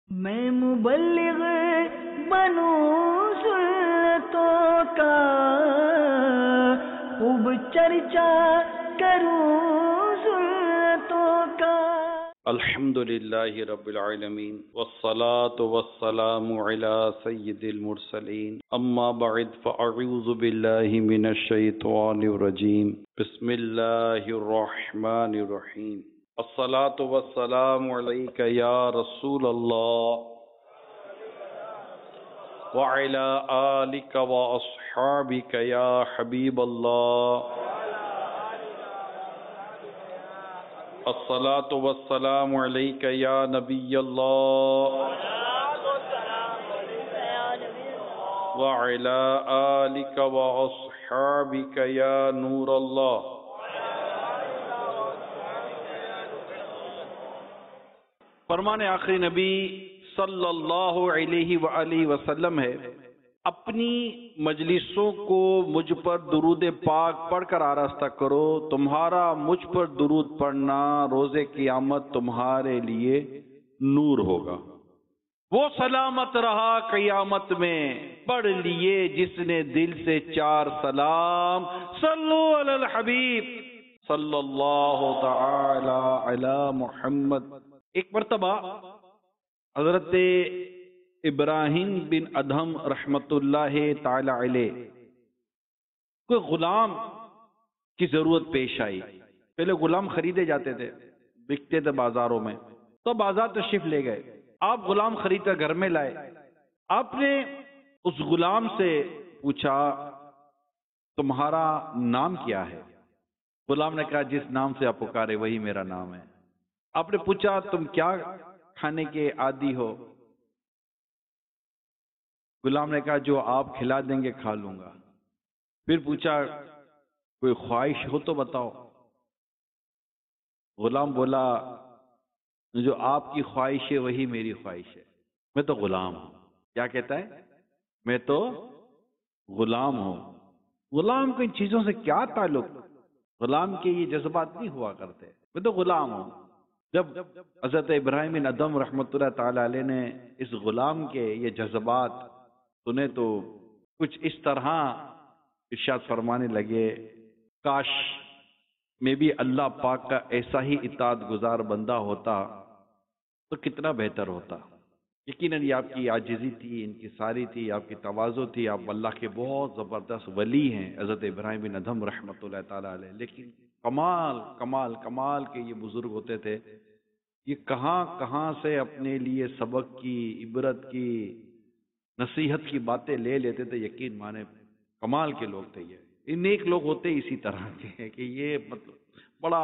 میں مبلغ بنوں سلطوں کا، خوب چرچا کروں سلطوں کا۔ الحمد للہ رب العالمین والصلاة والسلام علی سید المرسلین، اما بعد فاعوذ باللہ من الشیطان الرجیم، بسم اللہ الرحمن الرحیم۔ الصلاة والسلام علیک یا رسول اللہ وعلی آلک واصحابک یا حبیب اللہ۔ الصلاة والسلام علیک یا نبی اللہ وعلی آلک واصحابک یا نور اللہ۔ فرمان آخری نبی صلی اللہ علیہ وآلہ وسلم ہے، اپنی مجلسوں کو مجھ پر درود پاک پڑھ کر آراستہ کرو، تمہارا مجھ پر درود پڑھنا روز قیامت تمہارے لیے نور ہوگا۔ وہ سلامت رہا قیامت میں پڑھ لیے جس نے دل سے چار سلام، صلو علی الحبیب صلی اللہ تعالی علی محمد۔ ایک مرتبہ حضرت ابراہیم بن ادہم رحمت اللہ تعالی علیہ کوئی غلام کی ضرورت پیش آئی۔ پہلے غلام خریدے جاتے تھے، بکتے تھے بازاروں میں، تو بازار تشریف لے گئے، آپ غلام خرید کر گھر میں لائے۔ آپ نے اس غلام سے پوچھا تمہارا نام کیا ہے؟ غلام نے کہا جس نام سے آپ پکارے وہی میرا نام ہے۔ آپ نے پوچھا تم کیا کھانے کے عادی ہو؟ غلام نے کہا جو آپ کھلا دیں گے کھا لوں گا۔ پھر پوچھا کوئی خواہش ہو تو بتاؤ۔ غلام بولا جو آپ کی خواہش ہے وہی میری خواہش ہے، میں تو غلام ہوں۔ کیا کہتا ہے؟ میں تو غلام ہوں۔ غلام کو ان چیزوں سے کیا تعلق؟ غلام کے یہ جذبات نہیں ہوا کرتے، میں تو غلام ہوں۔ جب حضرت ابراہیم بن ادہم رحمۃ اللہ تعالی علیہ نے اس غلام کے یہ جذبات سنے تو کچھ اس طرح ارشاد فرمانے لگے، کاش میں بھی اللہ پاک کا ایسا ہی اطاعت گزار بندہ ہوتا تو کتنا بہتر ہوتا۔ یقیناً یہ آپ کی عاجزی تھی، ان کی ساری تھی، آپ کی تواضع تھی، آپ اللہ کے بہت زبردست ولی ہیں حضرت ابراہیم بن ادہم رحمۃ اللہ تعالی علیہ۔ لیکن کمال کے یہ بزرگ ہوتے تھے، یہ کہاں کہاں سے اپنے لیے سبق کی، عبرت کی، نصیحت کی باتیں لے لیتے تھے۔ یقین مانے کمال کے لوگ تھے یہ نیک لوگ ہوتے اسی طرح کے ہیں کہ یہ مطلب بڑا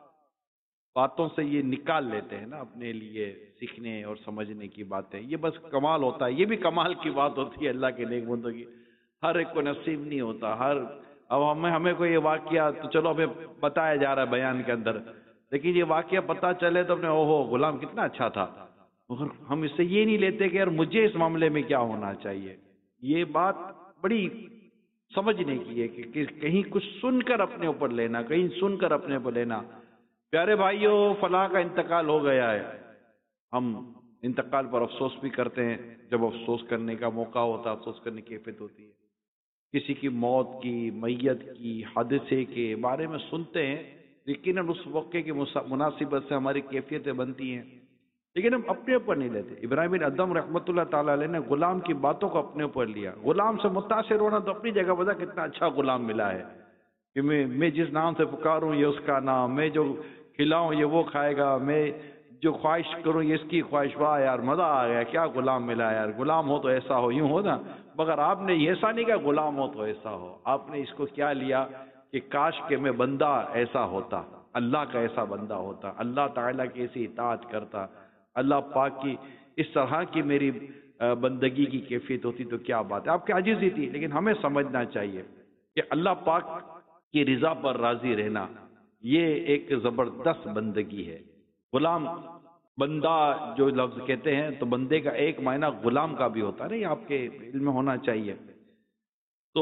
باتوں سے یہ نکال لیتے ہیں نا اپنے لیے سیکھنے اور سمجھنے کی باتیں۔ یہ بس کمال ہوتا ہے، یہ بھی کمال کی بات ہوتی ہے اللہ کے نیک بندوں کی۔ ہر ایک کو نصیب نہیں ہوتا۔ اب ہمیں کوئی یہ واقعہ تو چلو ہمیں بتایا جا رہا ہے بیان کے اندر، لیکن یہ واقعہ پتہ چلے تو اپنے اوہو غلام کتنا اچھا تھا، مگر ہم اس سے یہ نہیں لیتے کہ یار مجھے اس معاملے میں کیا ہونا چاہیے۔ یہ بات بڑی سمجھنے کی ہے کہ کہیں کچھ سن کر اپنے اوپر لینا، کہیں سن کر اپنے اوپر لینا۔ پیارے بھائیوں، فلاں کا انتقال ہو گیا ہے، ہم انتقال پر افسوس بھی کرتے ہیں۔ جب افسوس کرنے کا موقع ہوتا ہے، افسوس کرنے کی کیفیت ہوتی ہے۔ کسی کی موت کی، میت کی، حادثے کے بارے میں سنتے ہیں، لیکن اس موقع کی مناسبت سے ہماری کیفیتیں بنتی ہیں، لیکن ہم اپنے اوپر نہیں لیتے۔ ابراہیم بن ادہم رحمۃ اللہ تعالی علیہ نے غلام کی باتوں کو اپنے اوپر لیا۔ غلام سے متاثر ہونا تو اپنی جگہ بتا کتنا اچھا غلام ملا ہے کہ میں جس نام سے پکاروں یہ اس کا نام، میں جو کھلاؤں یہ وہ کھائے گا، میں جو خواہش کروں یہ اس کی خواہش۔ واہ یار مزہ آ گیا، کیا غلام ملا یار۔ غلام ہو تو ایسا ہو، یوں ہو نا، مگر آپ نے ایسا نہیں کہا غلام ہو تو ایسا ہو۔ آپ نے اس کو کیا لیا کہ کاش کہ میں بندہ ایسا ہوتا، اللہ کا ایسا بندہ ہوتا، اللہ تعالیٰ کی ایسی اطاعت کرتا، اللہ پاک کی اس طرح کی میری بندگی کی کیفیت ہوتی تو کیا بات ہے۔ آپ کی عاجزی تھی، لیکن ہمیں سمجھنا چاہیے کہ اللہ پاک کی رضا پر راضی رہنا یہ ایک زبردست بندگی ہے۔ غلام بندہ جو لفظ کہتے ہیں تو بندے کا ایک معنی غلام کا بھی ہوتا ہے نا، یہ آپ کے علم میں ہونا چاہیے۔ تو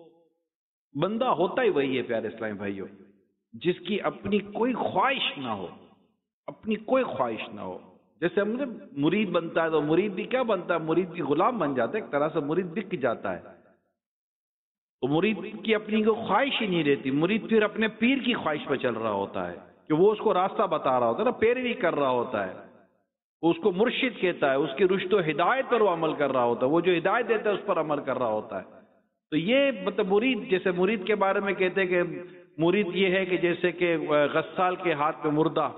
بندہ ہوتا ہی وہی ہے پیارے اسلامی بھائیوں جس کی اپنی کوئی خواہش نہ ہو، اپنی کوئی خواہش نہ ہو، جیسے ہم مرید بنتا ہے تو مرید بھی کیا بنتا ہے؟ مرید بھی غلام بن جاتا ہے، ایک طرح سے مرید بک جاتا ہے. تو مرید کی اپنی کوئی خواہش ہی نہیں رہتی، مرید پھر اپنے پیر کی خواہش پہ چل رہا ہوتا ہے کہ وہ اس کو راستہ بتا رہا ہوتا ہے نا، پیروی کر رہا ہوتا ہے، وہ اس کو مرشد کہتا ہے، اس کی رشد و ہدایت پر وہ عمل کر رہا ہوتا ہے، وہ جو ہدایت دیتا ہے اس پر عمل کر رہا ہوتا ہے. تو یہ مطلب مرید، جیسے مرید کے بارے میں کہتے ہیں کہ مرید یہ ہے کہ جیسے کہ غسال کے ہاتھ میں مردہ،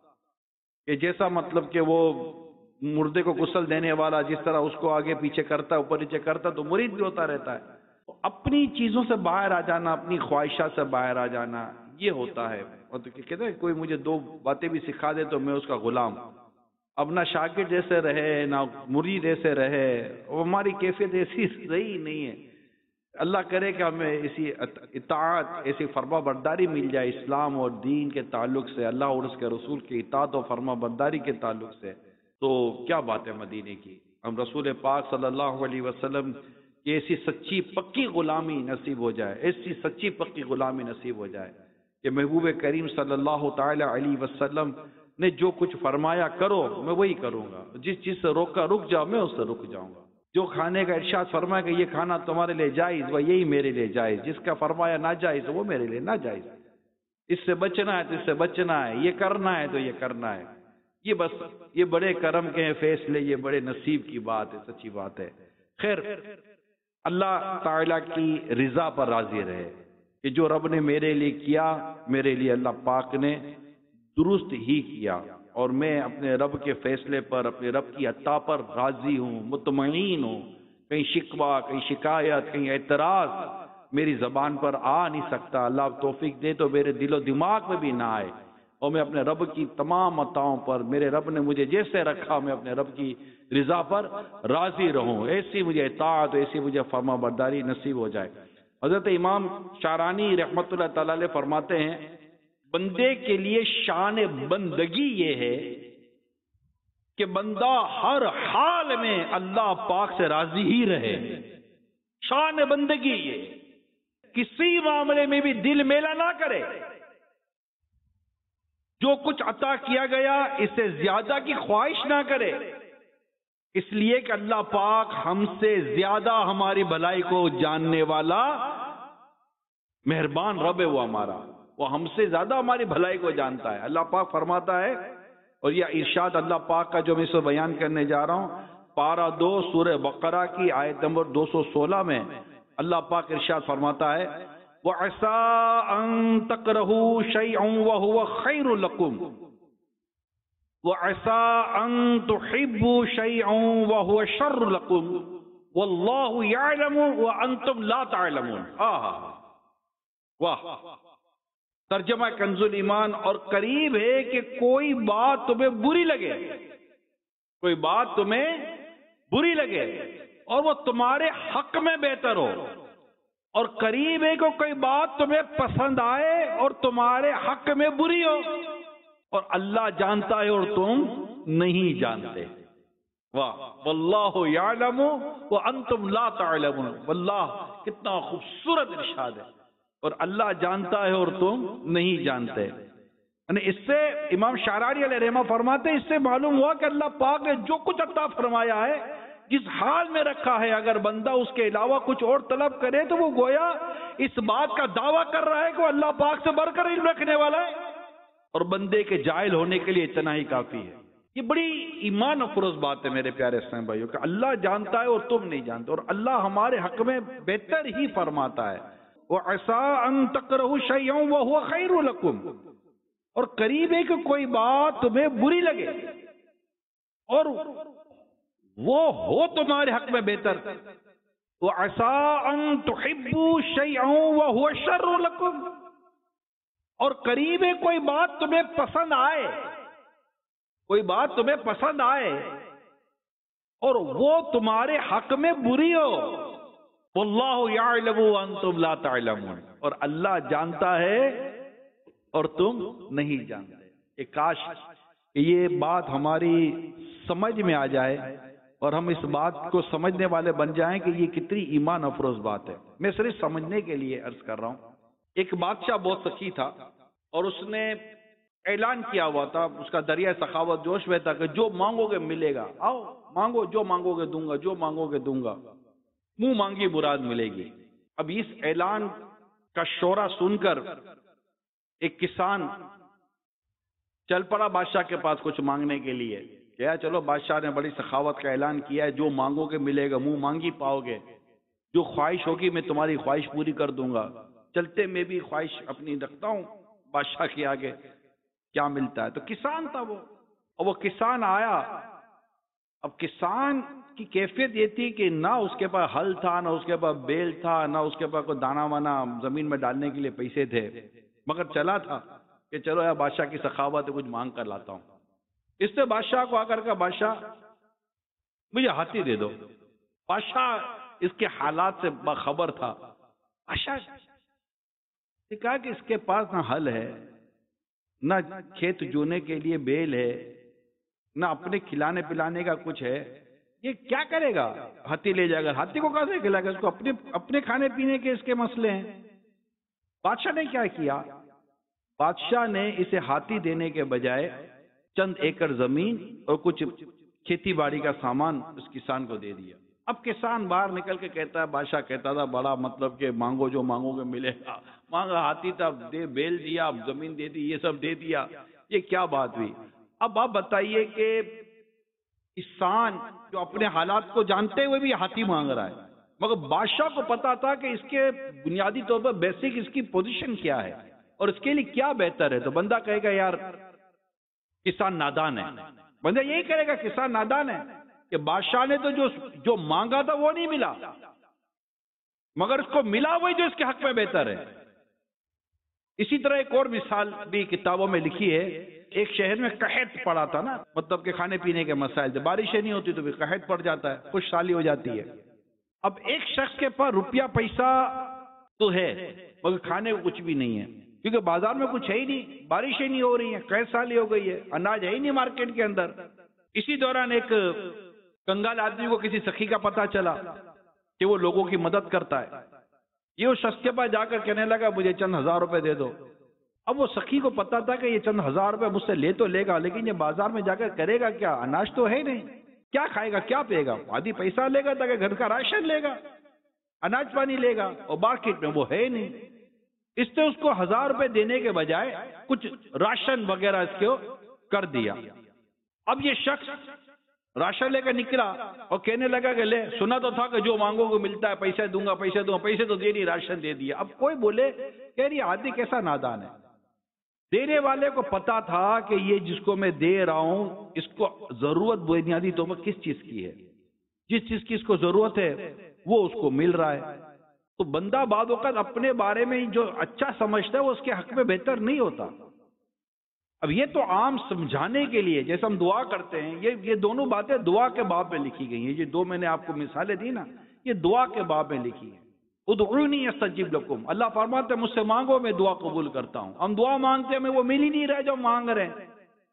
کہ جیسا مطلب کہ وہ مردے کو غسل دینے والا جس طرح اس کو آگے پیچھے کرتا ہے، اوپر نیچے کرتا ہے، تو مرید بھی ہوتا رہتا ہے. اپنی چیزوں سے باہر آ جانا، اپنی خواہشات سے باہر آ جانا، یہ ہوتا ہے. اور تو کہتے ہیں کوئی مجھے دو باتیں بھی سکھا دے تو میں اس کا غلام. اب نہ شاگرد جیسے رہے نہ مرید ایسے رہے، وہ ہماری کیفیت ایسی صحیح نہیں ہے. اللہ کرے کہ ہمیں ایسی اطاعت، ایسی فرما برداری مل جائے اسلام اور دین کے تعلق سے، اللہ اور اس کے رسول کی اطاعت و فرما برداری کے تعلق سے. تو کیا بات ہے مدینے کی. ہم رسول پاک صلی اللہ علیہ وسلم کی ایسی سچی پکی غلامی نصیب ہو جائے، ایسی سچی پکی غلامی نصیب ہو جائے کہ محبوب کریم صلی اللہ تعالی علیہ وسلم نے جو کچھ فرمایا کرو میں وہی کروں گا، جس چیز سے روکا رک جاؤ میں اس سے رک جاؤں گا. جو کھانے کا ارشاد فرمایا کہ یہ کھانا تمہارے لیے جائز، وہ یہی میرے لیے جائز. جس کا فرمایا ناجائز وہ میرے لیے ناجائز. اس سے بچنا ہے تو اس سے بچنا ہے، یہ کرنا ہے تو یہ کرنا ہے. یہ بس یہ بڑے کرم کے ہیں فیصلے، یہ بڑے نصیب کی بات ہے، سچی بات ہے. خیر، اللہ تعالیٰ کی رضا پر راضی رہے کہ جو رب نے میرے لیے کیا، میرے لیے اللہ پاک نے درست ہی کیا، اور میں اپنے رب کے فیصلے پر، اپنے رب کی عطا پر راضی ہوں، مطمئن ہوں. کہیں شکوہ، کہیں شکایت، کہیں اعتراض میری زبان پر آ نہیں سکتا. اللہ توفیق دے تو میرے دل و دماغ میں بھی نہ آئے، اور میں اپنے رب کی تمام عطاؤں پر، میرے رب نے مجھے جیسے رکھا میں اپنے رب کی رضا پر راضی رہوں. ایسی مجھے اطاعت، ایسی مجھے فرما برداری نصیب ہو جائے. حضرت امام شارانی رحمت اللہ تعالی علیہ فرماتے ہیں بندے کے لیے شان بندگی یہ ہے کہ بندہ ہر حال میں اللہ پاک سے راضی ہی رہے. شان بندگی یہ، کسی معاملے میں بھی دل میلا نہ کرے. جو کچھ عطا کیا گیا اس سے زیادہ کی خواہش نہ کرے، اس لیے کہ اللہ پاک ہم سے زیادہ ہماری بھلائی کو جاننے والا مہربان رب ہے. وہ ہمارا، وہ ہم سے زیادہ ہماری بھلائی کو جانتا ہے. اللہ پاک فرماتا ہے، اور یہ ارشاد اللہ پاک کا جو میں اسے بیان کرنے جا رہا ہوں، پارہ 2 سورہ بقرہ کی آیت نمبر 216 میں اللہ پاک ارشاد فرماتا ہے وَعَسَىٰ أَن تَكْرَهُوا شَيْئًا وَهُوَ خَيْرٌ لَكُمْ وَعَسَىٰ أَن تُحِبُّوا شَيْئًا وَهُوَ شَرٌّ لَكُمْ وَاللَّهُ يَعْلَمُ وَأَنْتُمْ لَا تَعْلَمُونَ. واہ! ترجمہ کنز الایمان. اور قریب ہے کہ کوئی بات تمہیں بری لگے، کوئی بات تمہیں بری لگے اور وہ تمہارے حق میں بہتر ہو، اور قریب ہے کہ کوئی بات تمہیں پسند آئے اور تمہارے حق میں بری ہو، اور اللہ جانتا ہے اور تم نہیں جانتے. واہ! واللہ یعلم وانتم لا تعلمون. واللہ کتنا خوبصورت ارشاد ہے. اور اللہ جانتا ہے اور تم نہیں جانتے. یعنی اس سے امام شارانی علیہ رحمہ فرماتے ہیں، اس سے معلوم ہوا کہ اللہ پاک نے جو کچھ عطا فرمایا ہے، جس حال میں رکھا ہے، اگر بندہ اس کے علاوہ کچھ اور طلب کرے تو وہ گویا اس بات کا دعویٰ کر رہا ہے کہ وہ اللہ پاک سے بڑھ کر علم رکھنے والا ہے، اور بندے کے جاہل ہونے کے لیے اتنا ہی کافی ہے. یہ بڑی ایمان افروز بات ہے میرے پیارے اسلام بھائیوں کہ اللہ جانتا ہے اور تم نہیں جانتے، اور اللہ ہمارے حق میں بہتر ہی فرماتا ہے. وَعَسَىٰ أَن تَكْرَهُوا شَيْئًا وَهُوَ خَيْرٌ لَكُمْ. اور قریب ہے کہ کوئی بات تمہیں بری لگے اور وہ ہو تمہارے حق میں بہتر. وَعَسَىٰ أَن تُحِبُّوا شَيْئًا وَهُوَ شَرٌّ لَكُمْ. اور قریب ہے کوئی بات تمہیں پسند آئے، کوئی بات تمہیں پسند آئے اور وہ تمہارے حق میں بری ہو. واللہ یعلم وانتم لا تعلمون. اور اللہ جانتا ہے اور تم نہیں جانتے. کاش یہ بات ہماری سمجھ میں آ جائے اور ہم اس بات کو سمجھنے والے بن جائیں کہ یہ کتنی ایمان افروز بات ہے. میں صرف سمجھنے کے لیے عرض کر رہا ہوں. ایک بادشاہ بہت سخی تھا اور اس نے اعلان کیا ہوا تھا، اس کا دریا سخاوت جوش میں تھا کہ جو مانگو گے ملے گا، آؤ مانگو، جو مانگو گے دوں گا، جو مانگو گے دوں گا، منہ مانگی مراد ملے گی۔ اب اس اعلان کا شورا سن کر ایک کسان چل پڑا بادشاہ کے پاس کچھ مانگنے کے لیے، کہا چلو بادشاہ نے بڑی سخاوت کا اعلان کیا ہے، جو مانگو گے ملے گا، منہ مانگی پاؤ گے، جو خواہش ہوگی میں تمہاری خواہش پوری کر دوں گا، چلتے میں بھی خواہش اپنی رکھتا ہوں بادشاہ کے آگے، کیا ملتا ہے؟ تو کسان تھا وہ، اور وہ کسان آیا۔ اب کسان کی کیفیت یہ تھی کہ نہ اس کے پاس ہل تھا، نہ اس کے پاس بیل تھا، نہ اس کے پاس کوئی دانا وانا زمین میں ڈالنے کے لیے پیسے تھے، مگر چلا تھا کہ چلو یار بادشاہ کی سخاوت ہے، کچھ مانگ کر لاتا ہوں۔ اس نے بادشاہ کو آ کر کہا بادشاہ مجھے ہاتھی دے دو۔ بادشاہ اس کے حالات سے باخبر تھا۔ بادشاہ نے کہا کہ اس کے پاس نہ ہل ہے، نہ کھیت جونے کے لیے بیل ہے، نہ اپنے کھلانے پلانے کا کچھ ہے، یہ کیا کرے گا؟ ہاتھی لے جائے گا، ہاتھی کو کہاں سے کھلائے گا؟ اس کو اپنے کھانے پینے کے اس کے مسئلے ہیں۔ بادشاہ نے کیا کیا؟ بادشاہ نے اسے ہاتھی دینے کے بجائے چند ایکڑ زمین اور کچھ کھیتی باڑی کا سامان اس کسان کو دے دیا۔ اب کسان باہر نکل کے کہتا ہے، بادشاہ کہتا تھا بڑا مطلب کہ مانگو جو مانگو گے ملے گا، مانگا ہاتھی تھا، دے بیل دیا، زمین دے دی، یہ سب دے دیا، یہ کیا بات ہوئی؟ اب آپ بتائیے کہ کسان جو اپنے حالات کو جانتے ہوئے بھی ہاتھی مانگ رہا ہے، مگر بادشاہ کو پتا تھا کہ اس کے بنیادی طور پر بیسک اس کی پوزیشن کیا ہے اور اس کے لیے کیا بہتر ہے۔ تو بندہ کہے گا یار کسان نادان ہے، بندہ یہی کرے گا کسان نادان ہے کہ بادشاہ نے تو جو مانگا تھا وہ نہیں ملا، مگر اس کو ملا وہی جو اس کے حق میں بہتر ہے۔ اسی طرح ایک اور مثال بھی کتابوں میں لکھی ہے۔ ایک شہر میں قحط پڑا تھا نا، مطلب کہ کھانے پینے کے مسائل تھے، بارشیں نہیں ہوتی تو بھی قحط پڑ جاتا ہے، خشک سالی ہو جاتی ہے۔ اب ایک شخص کے پاس روپیہ پیسہ تو ہے مگر کھانے کو کچھ بھی نہیں ہے، کیونکہ بازار میں کچھ ہے ہی نہیں، بارشیں نہیں ہو رہی ہیں، قحط سالی ہو گئی ہے، اناج ہے ہی نہیں مارکیٹ کے اندر۔ اسی دوران ایک کنگال آدمی کو کسی سخی کا پتہ چلا کہ وہ لوگوں کی مدد کرتا ہے، یہ اس شخص کے پاس جا کر کہنے لگا مجھے چند ہزار روپے دے دو۔ اب وہ سخی کو پتا تھا کہ یہ چند ہزار روپے مجھ سے لے تو لے گا، لیکن یہ بازار میں جا کر کرے گا کیا؟ اناج تو ہے نہیں، کیا کھائے گا، کیا پے گا؟ آدھی پیسہ لے گا تاکہ گھر کا راشن لے گا، اناج پانی لے گا، اور مارکیٹ میں وہ ہے نہیں۔ اس نے اس کو 1000 روپے دینے کے بجائے کچھ راشن وغیرہ اس کو کر دیا۔ اب یہ شخص راشن لے کر نکلا اور کہنے لگا کہ لے، سنا تو تھا کہ جو مانگو گے ملتا ہے، پیسے دوں گا، پیسے دوں گا، پیسے تو دے نہیں، راشن دے دیا۔ اب کوئی بولے کہ یہ آدمی کیسا نادان ہے، دینے والے کو پتا تھا کہ یہ جس کو میں دے رہا ہوں اس کو ضرورت بنیادی طور پر کس چیز کی ہے، جس چیز کی اس کو ضرورت ہے وہ اس کو مل رہا ہے۔ تو بندہ بعض اوقات اپنے بارے میں جو اچھا سمجھتا ہے وہ اس کے حق میں بہتر نہیں ہوتا۔ اب یہ تو عام سمجھانے کے لیے، جیسے ہم دعا کرتے ہیں، یہ دونوں باتیں دعا کے باب میں لکھی گئی ہیں۔ یہ دو میں نے آپ کو مثالیں دی نا، یہ دعا کے باب میں لکھی ہیں۔ ادعونی استجب لکم، اللہ فرماتے ہیں مجھ سے مانگو میں دعا قبول کرتا ہوں۔ ہم دعا مانگتے ہیں ہمیں وہ مل ہی نہیں رہا جو مانگ رہے ہیں۔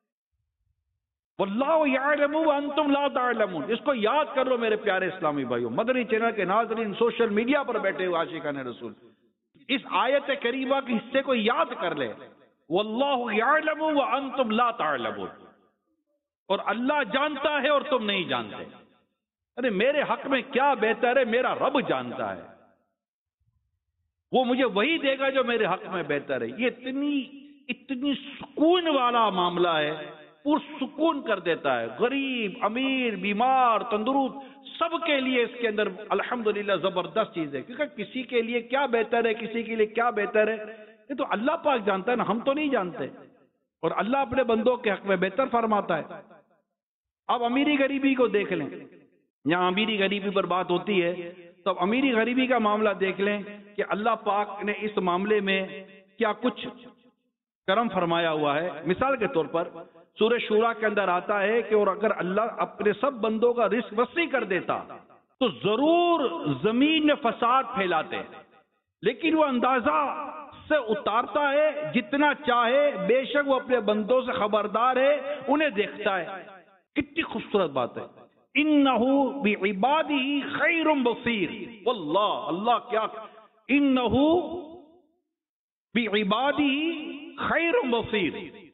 واللہ یعلم وانتم لا تعلمون، اس کو یاد کر لو میرے پیارے اسلامی بھائیوں، مدنی چینل کے ناظرین، سوشل میڈیا پر بیٹھے ہوئے عاشقان رسول، اس آیت کریمہ کے حصے کو یاد کر لے، واللہ یعلم وانتم لا تعلمون، اور اللہ جانتا ہے اور تم نہیں جانتے۔ ارے میرے حق میں کیا بہتر ہے میرا رب جانتا ہے، وہ مجھے وہی دے گا جو میرے حق میں بہتر ہے۔ یہ اتنی سکون والا معاملہ ہے، پرسکون کر دیتا ہے، غریب، امیر، بیمار، تندرست، سب کے لیے اس کے اندر الحمدللہ زبردست چیز ہے، کیونکہ کسی کے لیے کیا بہتر ہے، کسی کے لیے کیا بہتر ہے، یہ تو اللہ پاک جانتا ہے نا، ہم تو نہیں جانتے، اور اللہ اپنے بندوں کے حق میں بہتر فرماتا ہے۔ اب امیری غریبی کو دیکھ لیں، یہاں امیری غریبی پر بات ہوتی ہے تو اب امیری غریبی کا معاملہ دیکھ لیں کہ اللہ پاک نے اس معاملے میں کیا کچھ کرم فرمایا ہوا ہے۔ مثال کے طور پر سورہ شورا کے اندر آتا ہے کہ اور اگر اللہ اپنے سب بندوں کا رزق وسیع کر دیتا تو ضرور زمین میں فساد پھیلاتے، لیکن وہ اندازہ سے اتارتا ہے جتنا چاہے، بے شک وہ اپنے بندوں سے خبردار ہے، انہیں دیکھتا ہے۔ کتنی خوبصورت بات ہے، انہ بعبادہ خیر بصیر، واللہ اللہ کیا، انہ بعبادہ خیر بصیر،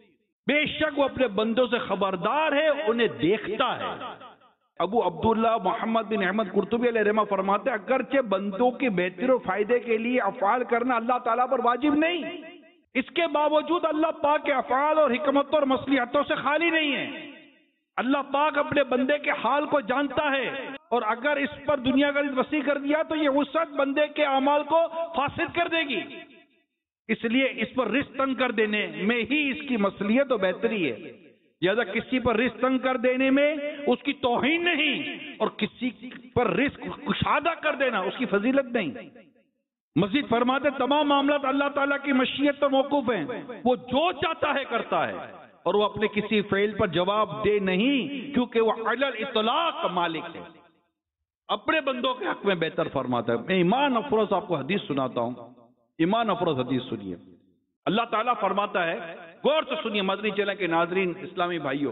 بے شک وہ اپنے بندوں سے خبردار ہے، انہیں دیکھتا ہے۔ ابو عبداللہ محمد بن احمد قرطبی علیہ رحمہ فرماتے ہیں اگرچہ بندوں کے بہتر و فائدے کے لیے افعال کرنا اللہ تعالیٰ پر واجب نہیں، اس کے باوجود اللہ پاک کے افعال اور حکمتوں اور مصلحتوں سے خالی نہیں ہے۔ اللہ پاک اپنے بندے کے حال کو جانتا ہے، اور اگر اس پر دنیا کا رزق وسیع کر دیا تو یہ وسعت بندے کے اعمال کو فاسد کر دے گی، اس لیے اس پر رزق تنگ کر دینے میں ہی اس کی مصلحت و بہتری ہے۔ لہذا کسی پر رزق تنگ کر دینے میں اس کی توہین نہیں، اور کسی پر رزق کشادہ کر دینا اس کی فضیلت نہیں۔ مزید فرماتے تمام معاملات اللہ تعالیٰ کی مشیت پر موقوف ہیں، وہ جو چاہتا ہے کرتا ہے، اور وہ اپنے کسی فعل پر جواب دے نہیں، کیونکہ وہ علی الاطلاق مالک ہے، اپنے بندوں کے حق میں بہتر فرماتا ہے۔ میں ایمان افروز آپ کو حدیث سناتا ہوں، ایمان افروز حدیث سنیے۔ اللہ تعالیٰ فرماتا ہے، غور سے سنیے مدنی چینل کے ناظرین اسلامی بھائیوں،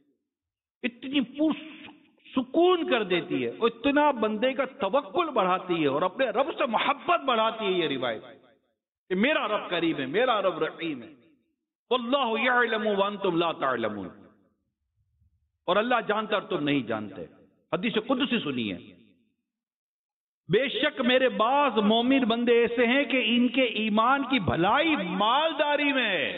اتنی سکون کر دیتی ہے اور اتنا بندے کا توکل بڑھاتی ہے اور اپنے رب سے محبت بڑھاتی ہے یہ روایت کہ میرا رب قریب ہے، میرا رب رحیم ہے، واللہ یعلم وانتم لا تعلمون، اور اللہ جانتا اور تم نہیں جانتے۔ حدیث قدسی سنیے، بے شک میرے بعض مومن بندے ایسے ہیں کہ ان کے ایمان کی بھلائی مالداری میں ہے،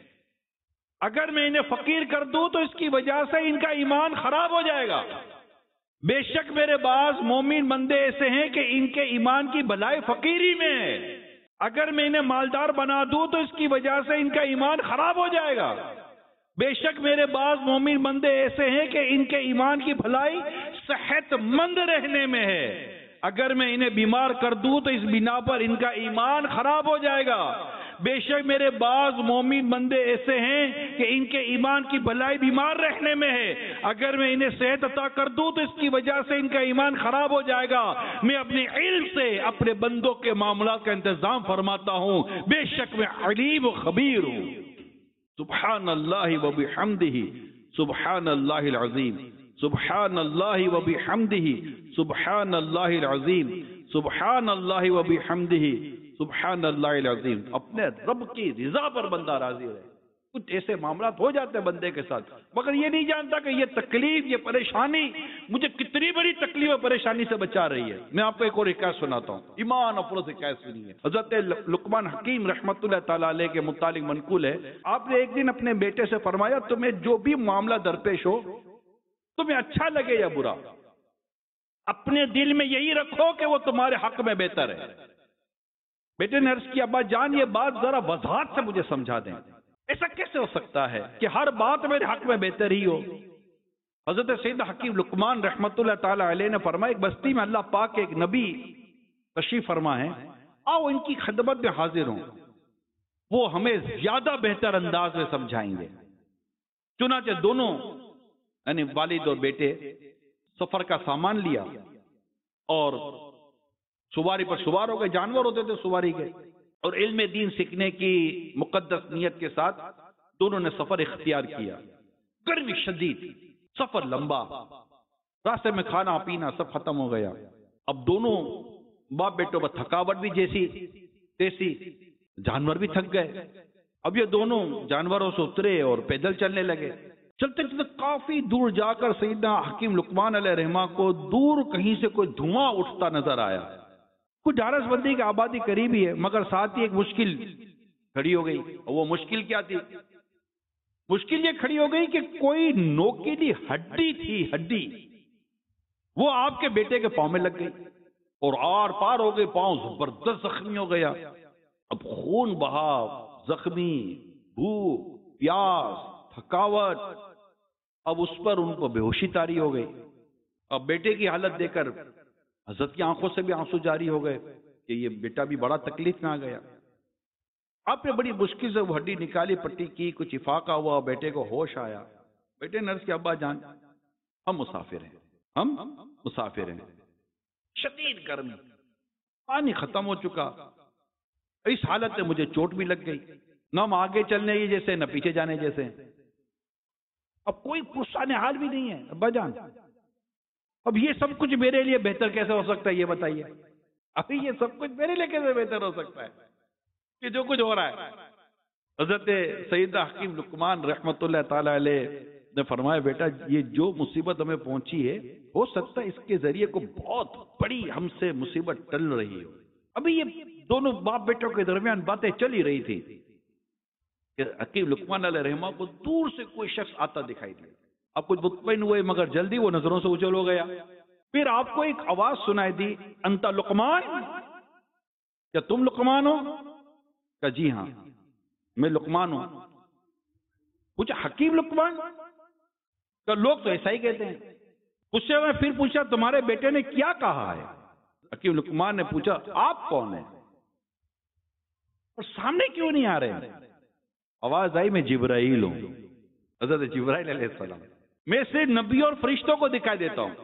اگر میں انہیں فقیر کر دوں تو اس کی وجہ سے ان کا ایمان خراب ہو جائے گا۔ بے شک میرے بعض مومن بندے ایسے ہیں کہ ان کے ایمان کی بھلائی فقیری میں ہے، اگر میں انہیں مالدار بنا دوں تو اس کی وجہ سے ان کا ایمان خراب ہو جائے گا۔ بے شک میرے بعض مومن بندے ایسے ہیں کہ ان کے ایمان کی بھلائی صحت مند رہنے میں ہے، اگر میں انہیں بیمار کر دوں تو اس بنا پر ان کا ایمان خراب ہو جائے گا۔ بے شک میرے بعض مومن بندے ایسے ہیں کہ ان کے ایمان کی بھلائی بیمار رہنے میں ہے، اگر میں انہیں صحت عطا کر دوں تو اس کی وجہ سے ان کا ایمان خراب ہو جائے گا۔ میں اپنے علم سے اپنے بندوں کے معاملات کا انتظام فرماتا ہوں، بے شک میں علیم و خبیر ہوں۔ سبحان اللہ و بحمدہ سبحان اللہ العظیم، سبحان اللہ و بحمدہ سبحان اللہ العظیم، سبحان اللہ و بحمدہ سبحان اللہ العظیم۔ اپنے رب کی رضا پر بندہ راضی رہے۔ کچھ ایسے معاملات ہو جاتے ہیں بندے کے ساتھ، مگر یہ نہیں جانتا کہ یہ تکلیف، یہ پریشانی مجھے کتنی بڑی تکلیف اور پریشانی سے بچا رہی ہے۔ میں آپ کو ایک اور حکایت سناتا ہوں، ایمان افروز حکایت سنیے۔ حضرت لقمان حکیم رحمت اللہ تعالیٰ علیہ کے متعلق منقول ہے، آپ نے ایک دن اپنے بیٹے سے فرمایا تمہیں جو بھی معاملہ درپیش ہو، تمہیں اچھا لگے یا برا، اپنے دل میں یہی رکھو کہ وہ تمہارے حق میں بہتر ہے۔ بیٹے نے عرض کیا ابا جان یہ بات ذرا وضاحت سے مجھے سمجھا دیں، ایسا کیسے ہو سکتا ہے کہ ہر بات میرے حق میں بہتر ہی ہو؟ حضرت سیدنا حکیم لقمان رحمت اللہ تعالی علیہ نے فرمایا ایک بستی میں اللہ پاک کے ایک نبی تشریف فرما ہے، آؤ ان کی خدمت میں حاضر ہوں، وہ ہمیں زیادہ بہتر انداز میں سمجھائیں گے۔ چنانچہ دونوں یعنی والد اور بیٹے سفر کا سامان لیا اور سواری پر سوار ہو گئے، جانور ہوتے تھے سواری کے، اور علم دین سیکھنے کی مقدس نیت کے ساتھ دونوں نے سفر اختیار کیا۔ گرمی شدید، سفر لمبا، راستے میں کھانا پینا سب ختم ہو گیا۔ اب دونوں باپ بیٹوں پر تھکاوٹ بھی جیسی تیسی، جانور بھی تھک گئے۔ اب یہ دونوں جانوروں سے اترے اور پیدل چلنے لگے۔ چلتے چلتے کافی دور جا کر سیدنا حکیم لقمان علیہ رحمہ کو دور کہیں سے کوئی دھواں اٹھتا نظر آیا۔ کوئی ڈھارس بندی کی آبادی قریب ہی ہے، مگر ساتھ ہی ایک مشکل کھڑی ہو گئی، اور وہ مشکل کیا تھی؟ مشکل یہ کھڑی ہو گئی کہ کوئی نوکیلی ہڈی تھی، ہڈی وہ آپ کے بیٹے کے پاؤں میں لگ گئی اور آر پار ہو گئی، پاؤں زبردست زخمی ہو گیا۔ اب خون بہا، زخمی، بھوک، پیاس، تھکاوٹ، اب اس پر ان کو بے ہوشی طاری ہو گئی۔ اب بیٹے کی حالت دیکھ کر حضرت کی آنکھوں سے بھی آنسو جاری ہو گئے کہ یہ بیٹا بھی بڑا تکلیف میں آ گیا۔ آپ نے بڑی مشکل سے وہ ہڈی نکالی، پٹی کی، کچھ افاقہ ہوا، بیٹے کو ہوش آیا۔ بیٹے نے عرض کیا ابا جان ہم مسافر ہیں، ہم مسافر ہیں، شدید گرمی، پانی ختم ہو چکا، اس حالت میں مجھے چوٹ بھی لگ گئی، نہ ہم آگے چلنے کی جیسے نہ پیچھے جانے جیسے، اب کوئی پرسان حال بھی نہیں ہے ابا جان، اب یہ سب کچھ میرے لیے بہتر کیسے ہو سکتا ہے یہ بتائیے، ابھی یہ سب کچھ میرے لیے کیسے بہتر ہو سکتا ہے کہ جو کچھ ہو رہا ہے؟ حضرت سیدنا حکیم لقمان رحمت اللہ تعالی علیہ نے فرمایا بیٹا یہ جو مصیبت ہمیں پہنچی ہے ہو سکتا ہے اس کے ذریعے کو بہت بڑی ہم سے مصیبت ٹل رہی ہو. ابھی یہ دونوں باپ بیٹوں کے درمیان باتیں چلی رہی تھی کہ حکیم لقمان علیہ رحمہ کو دور سے کوئی شخص آتا دکھائی دیا. آپ کچھ مطمئن ہوئے مگر جلدی وہ نظروں سے اچھل ہو گیا. پھر آپ کو ایک آواز سنائی دی انت لقمان، کیا تم لقمان ہو؟ کہا جی ہاں میں لقمان ہوں. پوچھا حکیم لقمان؟ کہ لوگ تو ایسا ہی کہتے ہیں. اس سے میں پھر پوچھا تمہارے بیٹے نے کیا کہا ہے؟ حکیم لقمان نے پوچھا آپ کون ہیں اور سامنے کیوں نہیں آ رہے؟ آواز آئی میں جبرائیل ہوں، حضرت جبرائیل علیہ السلام. میں صرف نبیوں اور فرشتوں کو دکھائی دیتا ہوں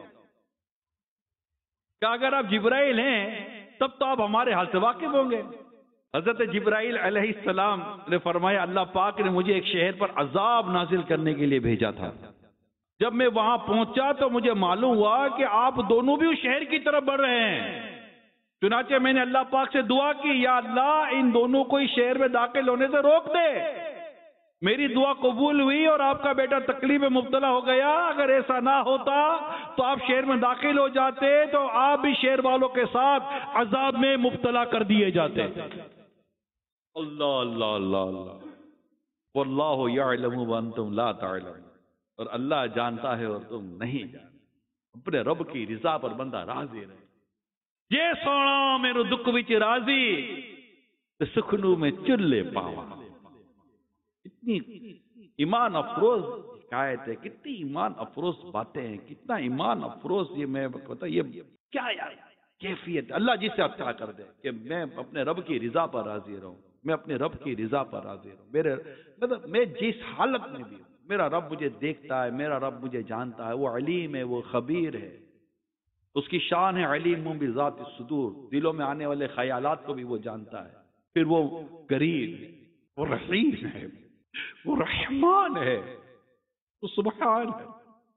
کہ اگر آپ جبرائیل ہیں تب تو آپ ہمارے حال سے واقف ہوں گے. حضرت جبرائیل علیہ السلام نے فرمایا اللہ پاک نے مجھے ایک شہر پر عذاب نازل کرنے کے لیے بھیجا تھا. جب میں وہاں پہنچا تو مجھے معلوم ہوا کہ آپ دونوں بھی اس شہر کی طرف بڑھ رہے ہیں. چنانچہ میں نے اللہ پاک سے دعا کی یا اللہ ان دونوں کو اس شہر میں داخل ہونے سے روک دے. میری دعا قبول ہوئی اور آپ کا بیٹا تکلیف میں مبتلا ہو گیا. اگر ایسا نہ ہوتا تو آپ شہر میں داخل ہو جاتے تو آپ بھی شہر والوں کے ساتھ عذاب میں مبتلا کر دیے جاتے. اللہ اللہ اللہ اللہ واللہ یعلم وانتم لا تعلمون. اور اللہ جانتا ہے اور تم نہیں جانتے. اپنے رب کی رضا پر بندہ راضی رہے. جے سونا میرے دکھ وچ راضی تے سکھنو میں چلے پاواں. اتنی ایمان افروز حکایت ہے، کتنی ایمان افروز باتیں ہیں، کتنا ایمان افروز یہ میں پتہ یہ کیا یار کیفیت اللہ جس سے عطا کر دے کہ میں اپنے رب کی رضا پر راضی رہوں. میں اپنے رب کی رضا پر راضی رہوں. میرے مطلب میں جس حالت میں بھی ہوں میرا رب مجھے دیکھتا ہے، میرا رب مجھے جانتا ہے. وہ علیم ہے، وہ خبیر ہے. اس کی شان ہے علیم بذات الصدور، دلوں میں آنے والے خیالات کو بھی وہ جانتا ہے. پھر وہ قریب ہے، وہ رحیم ہے، وہ رحمان ہے، وہ سبحان ہے.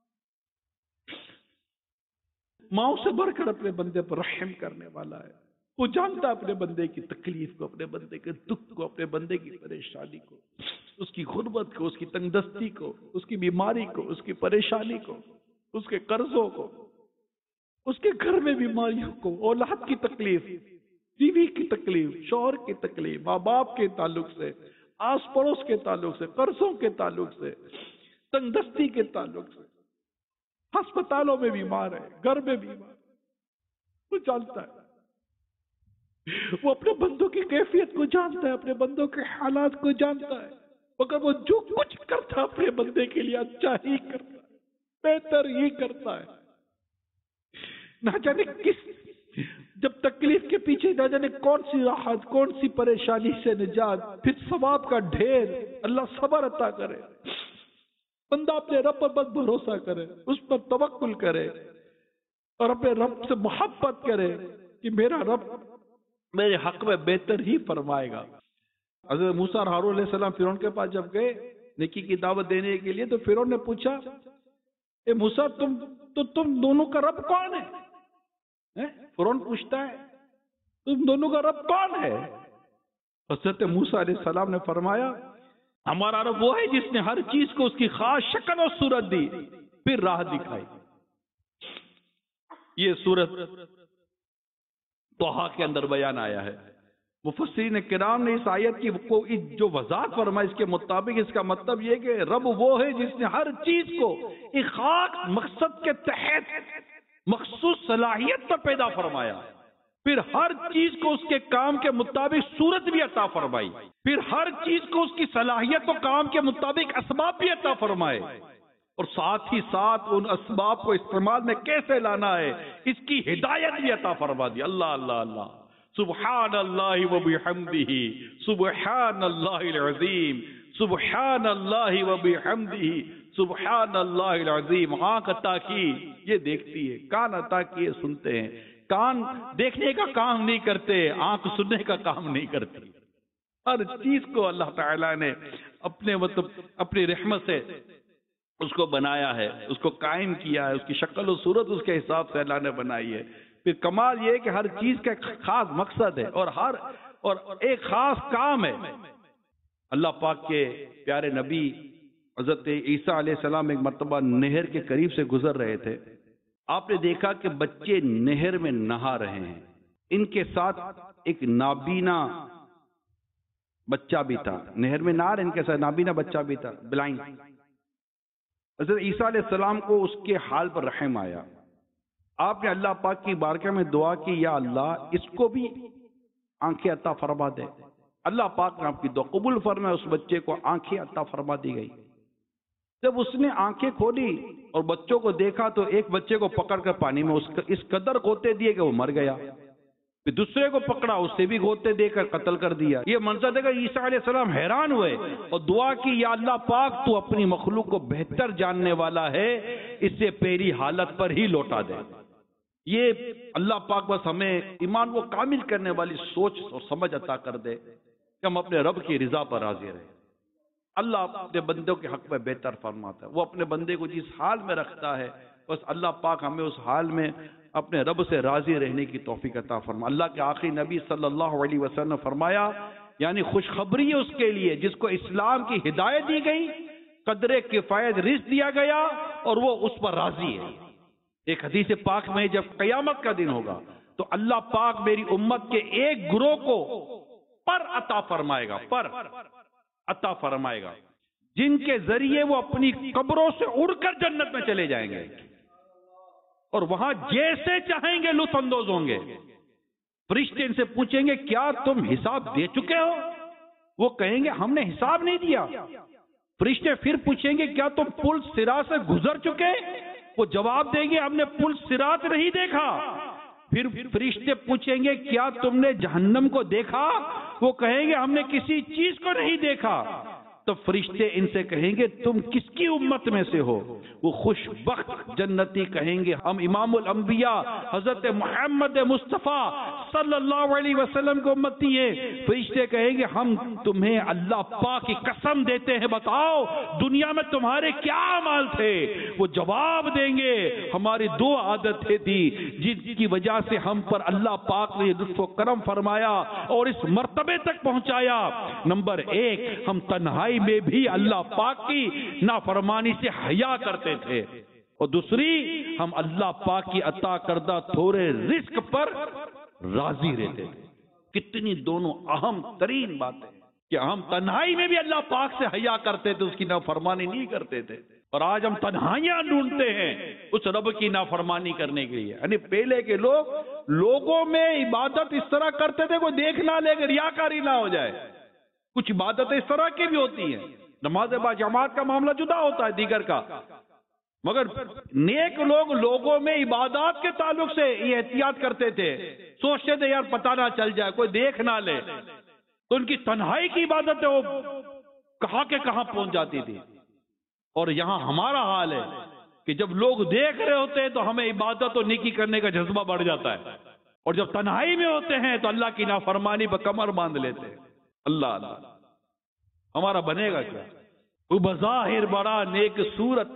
ماؤں سے بڑھ کر اپنے بندے پر رحم کرنے والا ہے. وہ جانتا ہے اپنے بندے کی تکلیف کو، اپنے بندے کے دکھ کو، اپنے بندے کی پریشانی کو، اس کی غربت کو، اس کی تنگ دستی کو، اس کی بیماری کو، اس کی پریشانی کو، اس کے قرضوں کو، اس کے گھر میں بیماریوں کو، اولاد کی تکلیف، بیوی کی تکلیف، شوہر کی تکلیف، ماں باپ کے تعلق سے، آس پڑوس کے تعلق سے، قرضوں کے تعلق سے، تنگ دستی کے تعلق سے، ہسپتالوں میں بیمار ہے، گھر میں بیمار. وہ جانتا ہے، وہ اپنے بندوں کی کیفیت کو جانتا ہے، اپنے بندوں کے حالات کو جانتا ہے. مگر وہ جو کچھ کرتا ہے اپنے بندے کے لیے اچھا ہی کرتا ہے، بہتر ہی کرتا ہے. نہ جانے کس جب تکلیف کے پیچھے نہ جانے کون سی راحت، کون سی پریشانی سے نجات، پھر ثواب کا ڈھیر. اللہ صبر عطا کرے. بندہ اپنے رب پر بس بھروسہ کرے، اس پر توکل کرے اور اپنے رب سے محبت کرے کہ میرا رب میرے حق میں بہتر ہی فرمائے گا. حضرت موسیٰ اور ہارون علیہ السلام فرعون کے پاس جب گئے نیکی کی دعوت دینے کے لیے تو فرعون نے پوچھا اے موسیٰ تم دونوں کا رب کون ہے؟ فرعون پوچھتا ہے تم دونوں کا رب کون ہے؟ حضرت موسیٰ علیہ السلام نے فرمایا ہمارا رب وہ ہے جس نے ہر چیز کو اس کی خاص شکل اور صورت دی پھر راہ دکھائی. یہ صورت طٰہٰ کے اندر بیان آیا ہے. مفسرین کرام نے اس آیت کی جو وضاحت فرمائی اس کے مطابق اس کا مطلب یہ کہ رب وہ ہے جس نے ہر چیز کو ایک خاص مقصد کے تحت مخصوص صلاحیت پر پیدا فرمایا، پھر ہر چیز کو اس کے کام کے مطابق صورت بھی عطا فرمائی، پھر ہر چیز کو اس کی صلاحیت و کام کے مطابق اسباب بھی عطا فرمائے، اور ساتھ ہی ساتھ ان اسباب کو استعمال میں کیسے لانا ہے اس کی ہدایت بھی عطا فرما دی. اللہ اللہ اللہ سبحان اللہ و بحمدہ سبحان اللہ العظیم سبحان اللہ و بحمدہ سبحان اللہ العظیم. آنکھ عطا کی یہ دیکھتی ہے، کان عطا کیے سنتے ہیں. کان دیکھنے کا کام نہیں کرتے، آنکھ سننے کا کام نہیں کرتی. ہر چیز کو اللہ تعالیٰ نے اپنی رحمت سے اس کو بنایا ہے، اس کو قائم کیا ہے، اس کی شکل و صورت اس کے حساب سے اللہ نے بنائی ہے. پھر کمال یہ ہے کہ ہر چیز کا ایک خاص مقصد ہے اور ایک خاص کام ہے. اللہ پاک کے پیارے نبی حضرت عیسیٰ علیہ السلام ایک مرتبہ نہر کے قریب سے گزر رہے تھے. آپ نے دیکھا کہ بچے نہر میں نہا رہے ہیں. ان کے ساتھ ایک نابینا بچہ بھی تھا. نہر میں نہا رہے، ان کے ساتھ نابینا بچہ بھی تھا، بلائنڈ. حضرت عیسیٰ علیہ السلام کو اس کے حال پر رحم آیا. آپ نے اللہ پاک کی بارگاہ میں دعا کی، یا اللہ اس کو بھی آنکھیں عطا فرما دے. اللہ پاک نے آپ کی دعا قبول فرمایا، اس بچے کو آنکھیں عطا فرما دی گئی. جب اس نے آنکھیں کھولی اور بچوں کو دیکھا تو ایک بچے کو پکڑ کر پانی میں اس قدر غوطے دیے کہ وہ مر گیا. پھر دوسرے کو پکڑا، اسے بھی غوطے دے کر قتل کر دیا. یہ منظر دیکھا عیسیٰ علیہ السلام حیران ہوئے اور دعا کی، یا اللہ پاک تو اپنی مخلوق کو بہتر جاننے والا ہے، اسے پہلی حالت پر ہی لوٹا دے. یہ اللہ پاک بس ہمیں ایمان کو کامل کرنے والی سوچ اور سمجھ عطا کر دے کہ ہم اپنے رب کی رضا پر راضی رہیں. اللہ اپنے بندوں کے حق میں بہتر فرماتا ہے. وہ اپنے بندے کو جس حال میں رکھتا ہے، بس اللہ پاک ہمیں اس حال میں اپنے رب سے راضی رہنے کی توفیق عطا فرما. اللہ کے آخری نبی صلی اللہ علیہ وسلم نے فرمایا، یعنی خوشخبری ہے اس کے لیے جس کو اسلام کی ہدایت دی گئی، قدر کفایت رزق دیا گیا اور وہ اس پر راضی ہے. ایک حدیث پاک میں جب قیامت کا دن ہوگا تو اللہ پاک میری امت کے ایک گروہ کو پر عطا فرمائے گا، پر عطا فرمائے گا، جن کے ذریعے وہ اپنی قبروں سے اڑ کر جنت میں چلے جائیں گے اور وہاں جیسے چاہیں گے لطف اندوز ہوں گے. فرشتے ان سے پوچھیں گے، کیا تم حساب دے چکے ہو؟ وہ کہیں گے ہم نے حساب نہیں دیا. فرشتے پھر پوچھیں گے، کیا تم پل صراط سے گزر چکے؟ وہ جواب دیں گے، ہم نے پل صراط نہیں دیکھا. پھر فرشتے پوچھیں گے، کیا تم نے جہنم کو دیکھا؟ وہ کہیں گے ہم نے کسی چیز کو نہیں دیکھا. تو فرشتے ان سے کہیں گے، تم کس کی امت میں سے ہو؟ وہ خوش بخت جنتی کہیں گے، ہم امام الانبیاء حضرت محمد مصطفیٰ صلی اللہ علیہ وسلم کو امتی ہیں. فرشتے کہیں گے، ہم تمہیں اللہ پاک کی قسم دیتے ہیں، بتاؤ دنیا میں تمہارے کیا اعمال تھے؟ وہ جواب دیں گے، ہماری دو عادتیں تھی جن کی وجہ سے ہم پر اللہ پاک نے لطف و کرم فرمایا اور اس مرتبے تک پہنچایا. نمبر ایک، ہم تنہائی میں بھی اللہ پاک کی نافرمانی سے حیا کرتے تھے، اور دوسری ہم اللہ پاک کی عطا کردہ تھوڑے رزق پر راضی رہتے تھے. کتنی دونوں اہم ترین باتیں کہ ہم تنہائی میں بھی اللہ پاک سے حیا کرتے تھے، اس کی نافرمانی نہیں کرتے تھے. اور آج ہم تنہائیاں ڈھونڈتے ہیں اس رب کی نافرمانی کرنے کے لیے. یعنی پہلے کے لوگ لوگوں میں عبادت اس طرح کرتے تھے کوئی دیکھ نہ لے کہ ریاکاری نہ ہو جائے. کچھ عبادتیں اس طرح کی بھی ہوتی ہیں، نماز با جماعت کا معاملہ جدا ہوتا ہے دیگر کا، مگر نیک لوگ لوگوں میں عبادات کے تعلق سے یہ احتیاط کرتے تھے، سوچتے تھے یار پتہ نہ چل جائے کوئی دیکھ نہ لے. تو ان کی تنہائی کی عبادت وہ کہاں کے کہاں پہنچ جاتی تھی. اور یہاں ہمارا حال ہے کہ جب لوگ دیکھ رہے ہوتے ہیں تو ہمیں عبادت اور نیکی کرنے کا جذبہ بڑھ جاتا ہے، اور جب تنہائی میں ہوتے ہیں تو اللہ کی نافرمانی پر کمر باندھ لیتے ہیں. اللہ اللہ ہمارا بنے گا کیا؟ وہ بظاہر بڑا نیک صورت،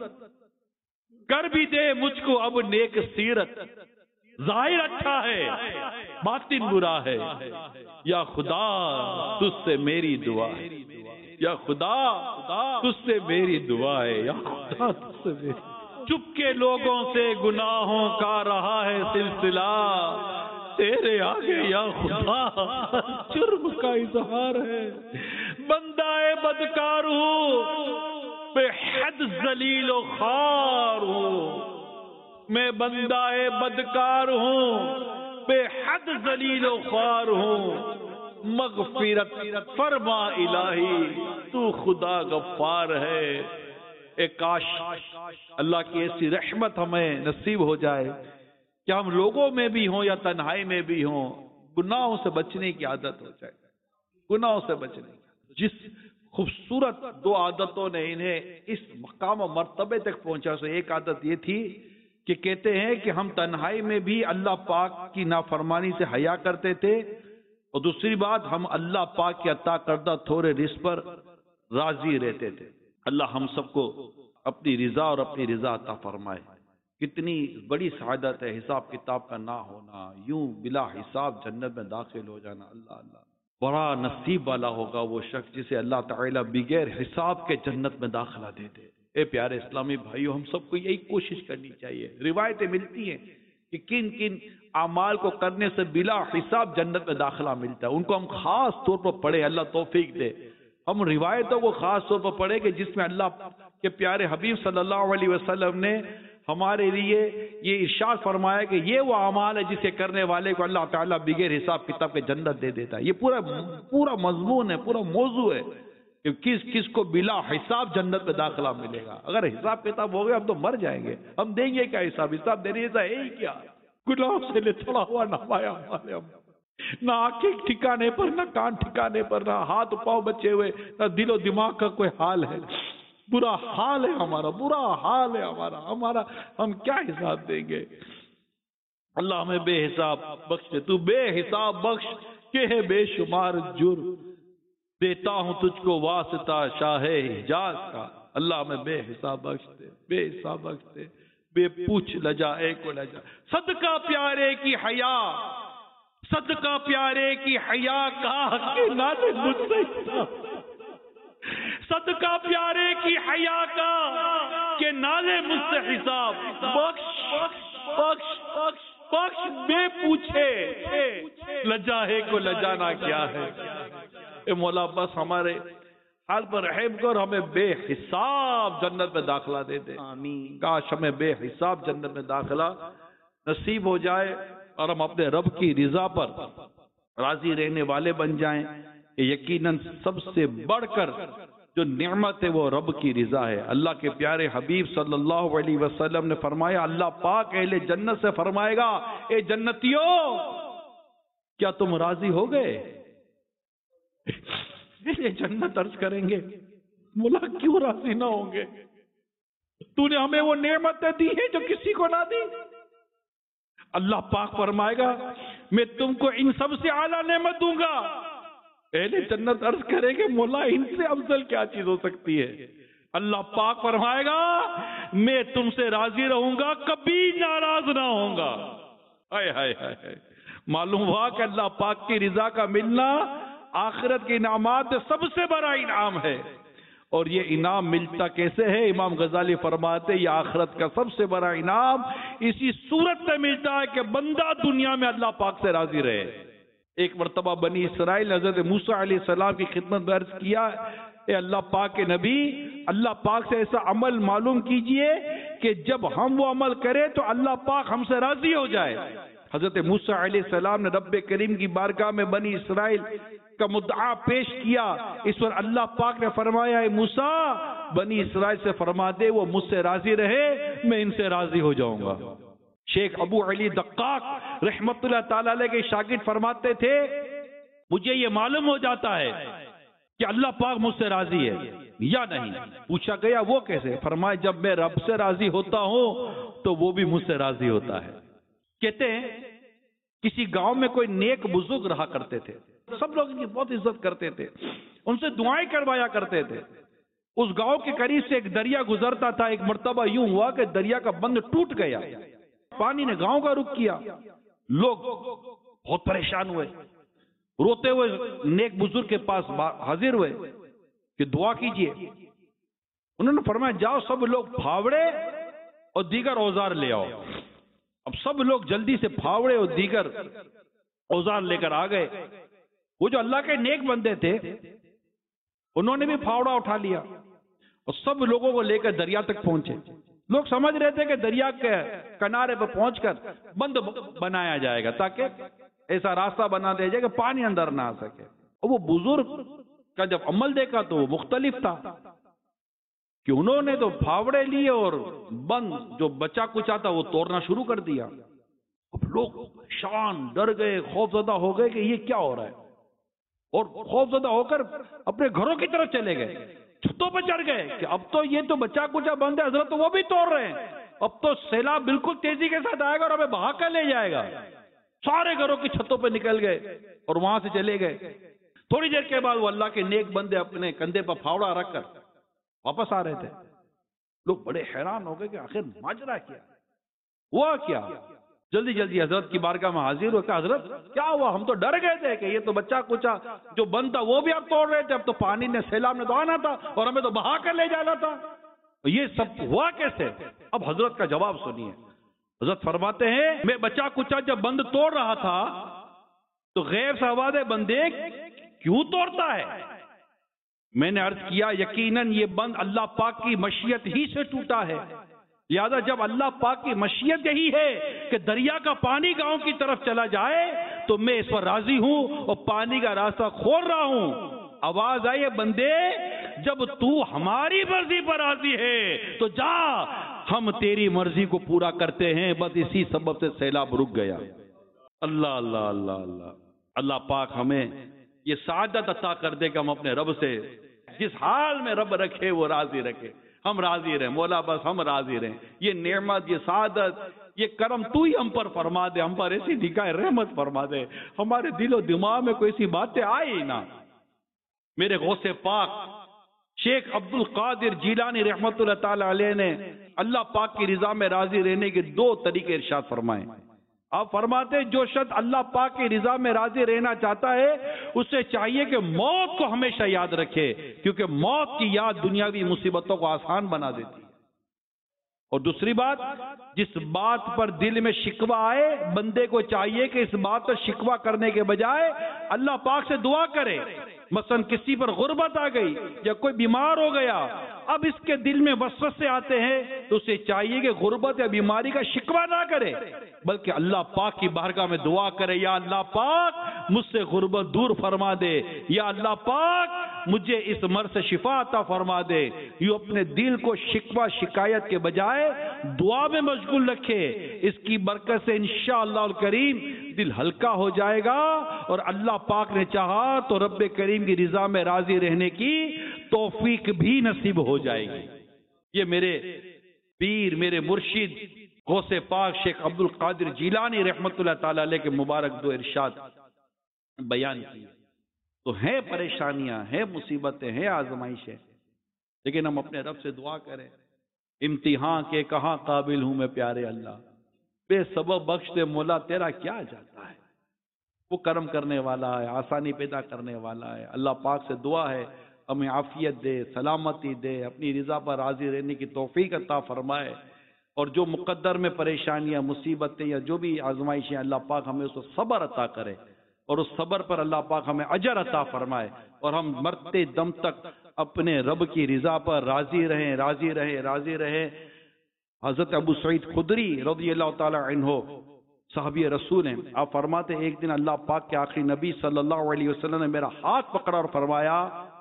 کر بھی دے مجھ کو اب نیک سیرت. ظاہر اچھا ہے باطن برا ہے، یا خدا تجھ سے میری دعا ہے، یا خدا تجھ سے میری دعا ہے، یا خدا تجھ سے میری. چپ کے لوگوں سے گناہوں کا رہا ہے سلسلہ، تیرے آگے یا خدا جرم کا اظہار ہے. بندہ بدکار ہوں، بے حد ذلیل و خوار ہوں. میں بندہ بدکار ہوں، بے حد ذلیل و خوار ہوں. مغفرت فرما الہی، تو خدا غفار ہے. اے کاش اللہ کی ایسی رحمت ہمیں نصیب ہو جائے کہ ہم لوگوں میں بھی ہوں یا تنہائی میں بھی ہوں گناہوں سے بچنے کی عادت ہو جائے. گناہوں سے بچنے کی جس خوبصورت دو عادتوں نے انہیں اس مقام و مرتبے تک پہنچا. سو ایک عادت یہ تھی کہ کہتے ہیں کہ ہم تنہائی میں بھی اللہ پاک کی نافرمانی سے حیا کرتے تھے، اور دوسری بات ہم اللہ پاک کے عطا کردہ تھوڑے رزق پر راضی رہتے تھے. اللہ ہم سب کو اپنی رضا اور اپنی رضا عطا فرمائے. کتنی بڑی سعادت ہے حساب کتاب کا نہ ہونا، یوں بلا حساب جنت میں داخل ہو جانا. اللہ اللہ بڑا نصیب والا ہوگا وہ شخص جسے اللہ تعالیٰ بغیر حساب کے جنت میں داخلہ دے دے۔ اے پیارے اسلامی بھائیوں، ہم سب کو یہی کوشش کرنی چاہیے۔ روایتیں ملتی ہیں کہ کن کن اعمال کو کرنے سے بلا حساب جنت میں داخلہ ملتا ہے، ان کو ہم خاص طور پر پڑھیں، اللہ توفیق دے۔ ہم روایتوں کو خاص طور پر پڑھیں کہ جس میں اللہ کے پیارے حبیب صلی اللہ علیہ وسلم نے ہمارے لیے یہ ارشاد فرمایا کہ یہ وہ اعمال ہے جسے کرنے والے کو اللہ تعالیٰ بغیر حساب کتاب کے جنت دے دیتا ہے۔ یہ پورا مضمون ہے، پورا موضوع ہے کہ کس کس کو بلا حساب جنت میں داخلہ ملے گا۔ اگر حساب کتاب ہو گیا ہم تو مر جائیں گے، ہم دیں گے کیا حساب دینے جیسا ہے ہی کیا؟ گناہ سے لتڑا ہوا نہ پایا ہمارے، نہ آنکھیں ٹھکانے پر، نہ کان ٹھکانے پر، نہ ہاتھ پاؤں بچے ہوئے، نہ دل و دماغ کا کوئی حال ہے۔ برا حال ہے ہمارا، برا حال ہے ہمارا، ہم کیا حساب دیں گے؟ اللہ ہمیں بے حساب بخش دے، تو بے حساب بخش کہ ہے بے شمار جرم، دیتا ہوں تجھ کو واسطہ شاہ حجاز کا۔ اللہ ہمیں بے حساب بخش دے، بے حساب بخش دے، بے پوچھ لجا اے کو لجا۔ صدقہ پیارے کی حیا، صدقہ پیارے کی حیا کا کہ نالے مجھ سے حساب، صدقہ پیارے کی حیا کا کہ نالے مجھ سے حساب، بخش بخش بخش بے پوچھے لجاہے کو لجانا کیا ہے۔ اے مولا بس ہمارے حال پر رحم کر، ہمیں بے حساب جنت میں داخلہ دے دے۔ آمین۔ کاش ہمیں بے حساب جنت میں داخلہ نصیب ہو جائے اور ہم اپنے رب کی رضا پر راضی رہنے والے بن جائیں۔ یقیناً سب سے بڑھ کر جو نعمت ہے وہ رب کی رضا ہے۔ اللہ کے پیارے حبیب صلی اللہ علیہ وسلم نے فرمایا، اللہ پاک اہل جنت سے فرمائے گا، اے جنتیو کیا تم راضی ہو گئے؟ یہ جنت عرض کریں گے، مولا کیوں راضی نہ ہوں گے؟ تو نے ہمیں وہ نعمتیں دی ہیں جو کسی کو نہ دی۔ اللہ پاک فرمائے گا، میں تم کو ان سب سے اعلیٰ نعمت دوں گا۔ اہل جنت عرض کریں گے، مولا ان سے افضل کیا چیز ہو سکتی ہے؟ اللہ پاک فرمائے گا، میں تم سے راضی رہوں گا، کبھی ناراض نہ ہوں گا۔ ہائے ہائے ہائے، معلوم ہوا کہ اللہ پاک کی رضا کا ملنا آخرت کے انعامات سے سب سے بڑا انعام ہے۔ اور یہ انعام ملتا کیسے ہے؟ امام غزالی فرماتے یہ آخرت کا سب سے بڑا انعام اسی صورت میں ملتا ہے کہ بندہ دنیا میں اللہ پاک سے راضی رہے۔ ایک مرتبہ بنی اسرائیل حضرت موسیٰ علیہ السلام کی خدمت میں عرض کیا، اے اللہ پاک کے نبی، اللہ پاک سے ایسا عمل معلوم کیجئے کہ جب ہم وہ عمل کریں تو اللہ پاک ہم سے راضی ہو جائے۔ حضرت موسیٰ علیہ السلام نے رب کریم کی بارگاہ میں بنی اسرائیل کا مدعا پیش کیا۔ اس پر اللہ پاک نے فرمایا، اے موسیٰ بنی اسرائیل سے فرما دے وہ مجھ سے راضی رہے، میں ان سے راضی ہو جاؤں گا۔ شیخ ابو علی دقاق رحمت اللہ تعالیٰ علیہ کے شاگرد فرماتے تھے، مجھے یہ معلوم ہو جاتا ہے کہ اللہ پاک مجھ سے راضی ہے یا نہیں۔ پوچھا گیا وہ کیسے؟ فرمایا جب میں رب سے راضی ہوتا ہوں تو وہ بھی مجھ سے راضی ہوتا ہے۔ کہتے ہیں کسی گاؤں میں کوئی نیک بزرگ رہا کرتے تھے، سب لوگ ان کی بہت عزت کرتے تھے، ان سے دعائیں کروایا کرتے تھے۔ اس گاؤں کے قریب سے ایک دریا گزرتا تھا۔ ایک مرتبہ یوں ہوا کہ دریا کا بند ٹوٹ گیا، پانی نے گاؤں کا رخ کیا، لوگ بہت پریشان ہوئے، روتے ہوئے نیک بزرگ کے پاس حاضر ہوئے کہ دعا کیجئے۔ انہوں نے فرمایا جاؤ سب لوگ پھاوڑے اور دیگر اوزار لے آؤ۔ اب سب لوگ جلدی سے پھاوڑے اور دیگر اوزار لے کر آ گئے۔ وہ جو اللہ کے نیک بندے تھے انہوں نے بھی پھاوڑا اٹھا لیا اور سب لوگوں کو لے کر دریا تک پہنچے۔ لوگ سمجھ رہے تھے کہ دریا کے کنارے پر پہنچ کر بند بنایا جائے گا تاکہ ایسا راستہ بنا دیا جائے کہ پانی اندر نہ آ سکے۔ اور وہ بزرگ کا جب عمل دیکھا تو وہ مختلف تھا کہ انہوں نے تو پھاوڑے لیے اور بند جو بچا کچا تھا وہ توڑنا شروع کر دیا۔ اب لوگ شان ڈر گئے، خوف زدہ ہو گئے کہ یہ کیا ہو رہا ہے، اور خوف زدہ ہو کر اپنے گھروں کی طرف چلے گئے، چھتوں پہ چڑھ گئے کہ اب تو یہ تو بچا کچا بند ہے، حضرت وہ بھی توڑ رہے ہیں، اب تو سیلاب بالکل تیزی کے ساتھ آئے گا اور ہمیں بہا کر لے جائے گا۔ سارے گھروں کی چھتوں پہ نکل گئے اور وہاں سے چلے گئے۔ تھوڑی دیر کے بعد وہ اللہ کے نیک بندے اپنے کندھے پر پھاوڑا رکھ کر واپس آ رہے تھے۔ لوگ بڑے حیران ہو گئے کہ آخر ماجرا کیا ہوا، کیا جلدی جلدی حضرت کی بارگاہ میں حاضر ہو کہ حضرت کیا ہوا؟ ہم تو ڈر گئے تھے کہ یہ تو بچہ کچا جو بند تھا وہ بھی آپ توڑ رہے تھے، اب تو پانی نے سیلاب نے تو آنا تھا اور ہمیں تو بہا کر لے جانا تھا، یہ سب ہوا کیسے؟ اب حضرت کا جواب سنیے۔ حضرت فرماتے ہیں میں بچہ کچا جب بند توڑ رہا تھا تو غیر سے آواز ہے بندے کیوں توڑتا ہے؟ میں نے عرض کیا یقیناً یہ بند اللہ پاک کی مشیت ہی سے ٹوٹا ہے، لہذا جب اللہ پاک کی مشیت یہی ہے کہ دریا کا پانی گاؤں کی طرف چلا جائے تو میں اس پر راضی ہوں اور پانی کا راستہ کھول رہا ہوں۔ آواز آئی بندے جب تو ہماری مرضی پر راضی ہے تو جا، ہم تیری مرضی کو پورا کرتے ہیں۔ بس اسی سبب سے سیلاب رک گیا۔ اللہ اللہ اللہ اللہ اللہ پاک ہمیں یہ سعادت عطا کر دے کہ ہم اپنے رب سے جس حال میں رب رکھے وہ راضی رکھے، ہم راضی رہیں مولا، بس ہم راضی رہیں۔ یہ نعمت، یہ سعادت، یہ کرم تو ہی ہم پر فرما دے، ہم پر ایسی نگاہ رحمت فرما دے، ہمارے دل و دماغ میں کوئی ایسی باتیں آئی ہی نہ۔ میرے غوث پاک شیخ عبد القادر جیلانی رحمت اللہ تعالی علیہ نے اللہ پاک کی رضا میں راضی رہنے کے 2 طریقے ارشاد فرمائے۔ آپ فرماتے ہیں جو شخص اللہ پاک کی رضا میں راضی رہنا چاہتا ہے اسے چاہیے کہ موت کو ہمیشہ یاد رکھے، کیونکہ موت کی یاد دنیاوی مصیبتوں کو آسان بنا دیتی ہے۔ اور دوسری بات، جس بات پر دل میں شکوہ آئے بندے کو چاہیے کہ اس بات پر شکوہ کرنے کے بجائے اللہ پاک سے دعا کرے۔ مثلا کسی پر غربت آ گئی یا کوئی بیمار ہو گیا، اب اس کے دل میں وسوسے آتے ہیں تو اسے چاہیے کہ غربت یا بیماری کا شکوہ نہ کرے، بلکہ اللہ پاک کی بارگاہ میں دعا کرے، یا اللہ پاک مجھ سے غربت دور فرما دے، یا اللہ پاک مجھے اس مرض سے شفا عطا فرما دے۔ یوں اپنے دل کو شکوہ شکایت کے بجائے دعا میں مشغول رکھے، اس کی برکت سے انشاءاللہ الکریم دل ہلکا ہو جائے گا، اور اللہ پاک نے چاہا تو رب کریم کی رضا میں راضی رہنے کی توفیق بھی نصیب ہو جائے گی۔ یہ میرے پیر، میرے مرشد غوث پاک شیخ عبد القادر جیلانی رحمت اللہ تعالی علیہ کے مبارک 2 ارشاد بیان کیے۔ تو ہیں پریشانیاں، ہیں مصیبتیں، ہیں آزمائشیں، لیکن ہم اپنے رب سے دعا کریں۔ امتحان کے کہاں قابل ہوں میں پیارے اللہ، بے سبب بخش دے مولا، تیرا کیا جاتا ہے؟ وہ کرم کرنے والا ہے، آسانی پیدا کرنے والا ہے۔ اللہ پاک سے دعا ہے ہمیں عافیت دے، سلامتی دے، اپنی رضا پر راضی رہنے کی توفیق عطا فرمائے، اور جو مقدر میں پریشانیاں، مصیبتیں یا جو بھی آزمائشیں، اللہ پاک ہمیں اس کو صبر عطا کرے، اور اس صبر پر اللہ پاک ہمیں اجر عطا فرمائے، اور ہم مرتے دم تک اپنے رب کی رضا پر راضی رہیں، راضی رہیں، راضی رہیں۔ حضرت ابو سعید خدری رضی اللہ تعالی عنہ صحابی رسول ہیں، آپ فرماتے ہیں ایک دن اللہ پاک کے آخری نبی صلی اللہ علیہ وسلم نے میرا ہاتھ پکڑا اور فرمایا،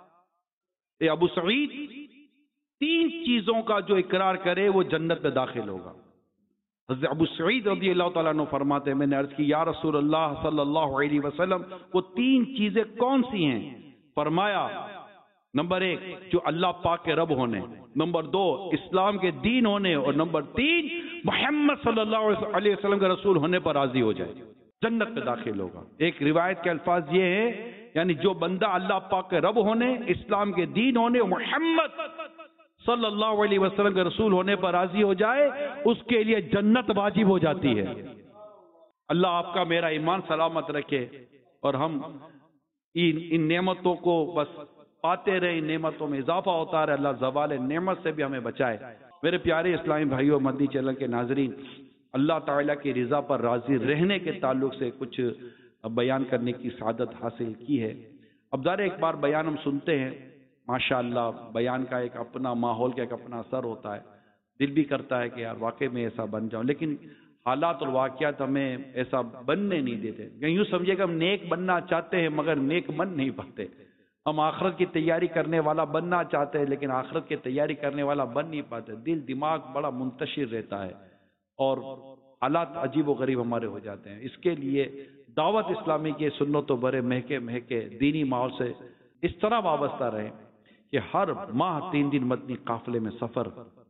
اے ابو سعید، 3 چیزوں کا جو اقرار کرے وہ جنت میں داخل ہوگا۔ حضرت ابو سعید رضی اللہ تعالیٰ عنہ فرماتے ہیں میں نے عرض کی یا رسول اللہ صلی اللہ علیہ وسلم وہ 3 چیزیں کون سی ہیں؟ فرمایا نمبر 1 جو اللہ پاک کے رب ہونے، نمبر 2 اسلام کے دین ہونے، اور نمبر 3 محمد صلی اللہ علیہ وسلم کے رسول ہونے پر راضی ہو جائے، جنت میں داخل ہوگا۔ ایک روایت کے الفاظ یہ ہے، یعنی جو بندہ اللہ پاک کے رب ہونے، اسلام کے دین ہونے اور محمد صلی اللہ علیہ وسلم کے رسول ہونے پر راضی ہو جائے، اس کے لیے جنت واجب ہو جاتی ہے۔ اللہ آپ کا میرا ایمان سلامت رکھے، اور ہم ان نعمتوں کو بس پاتے رہے، ان نعمتوں میں اضافہ ہوتا رہے، اللہ زوال نعمت سے بھی ہمیں بچائے۔ میرے پیارے اسلامی بھائیوں، مدنی چینل کے ناظرین، اللہ تعالیٰ کی رضا پر راضی رہنے کے تعلق سے کچھ بیان کرنے کی سعادت حاصل کی ہے۔ اب ظاہر ایک بار بیان ہم سنتے ہیں، ماشاءاللہ بیان کا ایک اپنا ماحول کا ایک اپنا اثر ہوتا ہے، دل بھی کرتا ہے کہ یار واقعی میں ایسا بن جاؤں، لیکن حالات اور واقعات ہمیں ایسا بننے نہیں دیتے۔ یوں سمجھے کہ ہم نیک بننا چاہتے ہیں مگر نیک بن نہیں پاتے، ہم آخرت کی تیاری کرنے والا بننا چاہتے ہیں لیکن آخرت کی تیاری کرنے والا بن نہیں پاتے، دل دماغ بڑا منتشر رہتا ہے اور حالات عجیب و غریب ہمارے ہو جاتے ہیں۔ اس کے لیے دعوت اسلامی کے سنتوں برے مہکے دینی ماحول سے اس طرح وابستہ رہیں کہ ہر ماہ 3 دن مدنی قافلے میں سفر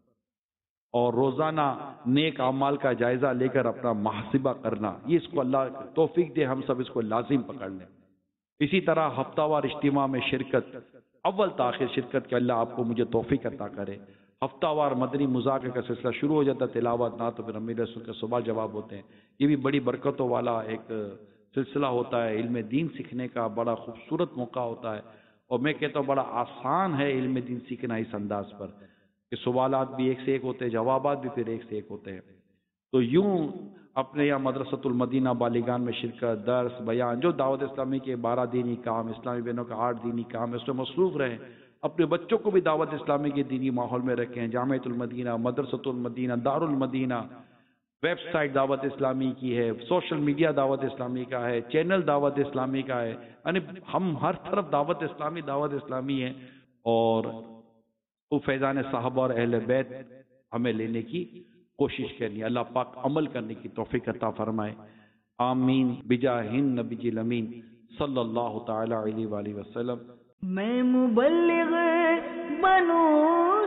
اور روزانہ نیک اعمال کا جائزہ لے کر اپنا محاسبہ کرنا، یہ اس کو اللہ توفیق دے، ہم سب اس کو لازم پکڑ لیں۔ اسی طرح ہفتہ وار اجتماع میں شرکت، اول تاخیر شرکت کے اللہ آپ کو مجھے توفیق عطا کرے۔ ہفتہ وار مدنی مذاکرے کا سلسلہ شروع ہو جاتا ہے، تلاوت نہ تو پھر امیر رسول کے سوال جواب ہوتے ہیں. یہ بھی بڑی برکتوں والا ایک سلسلہ ہوتا ہے. علم دین سیکھنے کا بڑا خوبصورت موقع ہوتا ہے، اور میں کہتا ہوں بڑا آسان ہے علم دین سیکھنا اس انداز پر کہ سوالات بھی ایک سے ایک ہوتے ہیں، جوابات بھی پھر ایک سے ایک ہوتے ہیں. تو یوں اپنے یہاں مدرسۃ المدینہ بالیگان میں شرکت، درس، بیان، جو دعوت اسلامی کے 12 دینی کام، اسلامی بہنوں کا 8 دینی کام ہے، اس میں مصروف رہیں. اپنے بچوں کو بھی دعوت اسلامی کے دینی ماحول میں رکھیں. جامعۃ المدینہ، مدرسۃ المدینہ، دار المدینہ، ویب سائٹ دعوت اسلامی کی ہے، سوشل میڈیا دعوت اسلامی کا ہے، چینل دعوت اسلامی کا ہے. یعنی ہم ہر طرف دعوت اسلامی ہے. اور وہ فیضان صحابہ اور اہل بیت ہمیں لینے کی کوشش کرنی ہے. اللہ پاک عمل کرنے کی توفیق عطا فرمائے. آمین بجاہ النبی الامین صلی اللہ تعالی علیہ وآلہ وسلم. میں مبلغ بنوں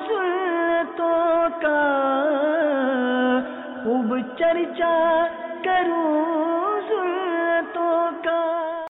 سنتوں کا خوب چرچا کروں